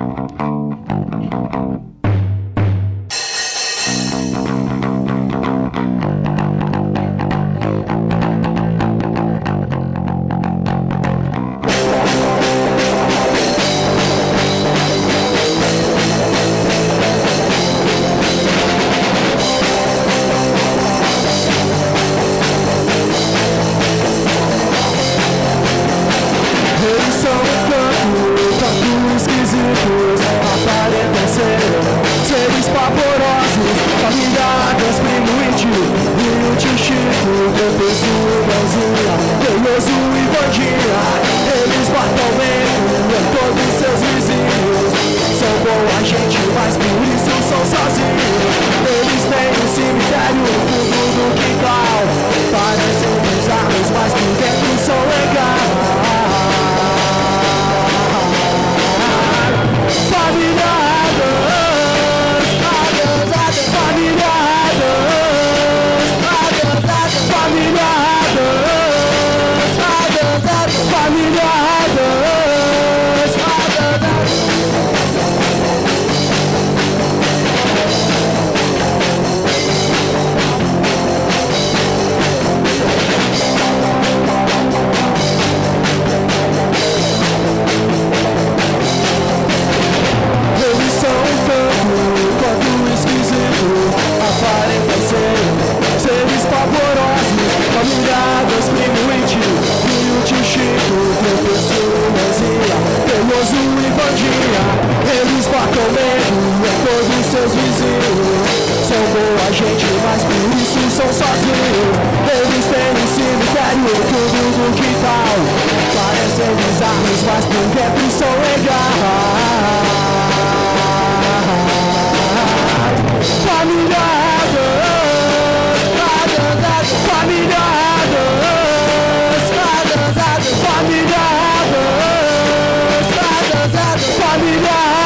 Seres pavorosos, familiares, primo e tio, Rio de Chico, Professor Mãozinha, Veloso e Bandinha. Eles matam mesmo em todos seus vizinhos. São boa gente, mas por isso são sozinhos. Eles têm um cemitério no fundo do quintal. Parecem bizarros, mas por dentro são legais. Seres pavorosos, familiares, primo e tio, Rio de Chico, Professor Mãozinha, Veloso e Bandinha. Eles matam medo em todos seus vizinhos. São boa gente, mas por isso são sozinhos. Eles têm um cemitério no fundo do quintal. Parecem bizarros, mas por dentro são legais. Familiares,